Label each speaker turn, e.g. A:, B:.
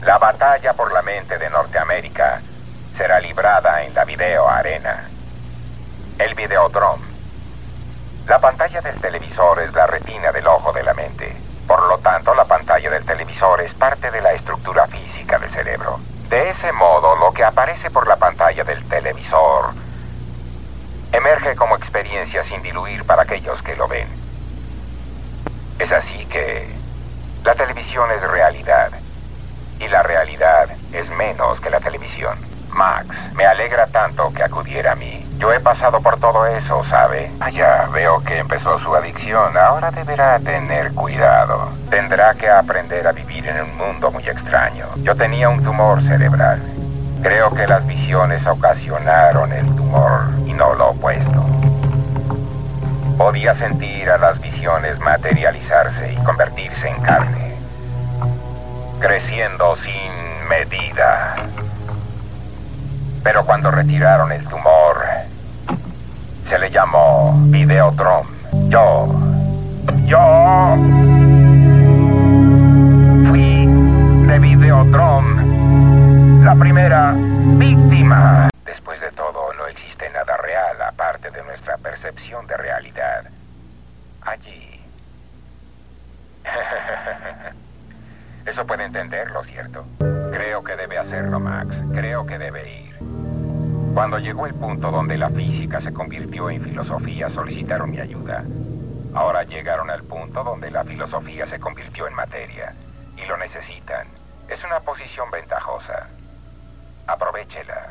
A: La batalla por la mente de Norteamérica será librada en la Video Arena. El Videodrome. La pantalla del televisor es la retina del ojo de la mente. Por lo tanto, la pantalla del televisor es parte de la estructura física del cerebro. De ese modo, lo que aparece por la pantalla del televisor emerge como experiencia sin diluir para aquellos que lo ven. Es así que la televisión es realidad. Y la realidad es menos que la televisión. Max, me alegra tanto que acudiera a mí. Yo he pasado por todo eso, ¿sabe? Ya veo que empezó su adicción. Ahora deberá tener cuidado. Tendrá que aprender a vivir en un mundo muy extraño. Yo tenía un tumor cerebral. Creo que las visiones ocasionaron el tumor y no lo opuesto. Podía sentir a las visiones materializarse y convertirse en carne, creciendo sin medida. Pero cuando retiraron el tumor, se le llamó Videodrome. Yo fui de Videodrome, la primera víctima. Después de todo, no existe nada real aparte de nuestra percepción de realidad. Allí. Eso puede entenderlo, ¿cierto? Creo que debe hacerlo, Max. Creo que debe ir. Cuando llegó el punto donde la física se convirtió en filosofía, solicitaron mi ayuda. Ahora llegaron al punto donde la filosofía se convirtió en materia. Y lo necesitan. Es una posición ventajosa. Aprovéchela.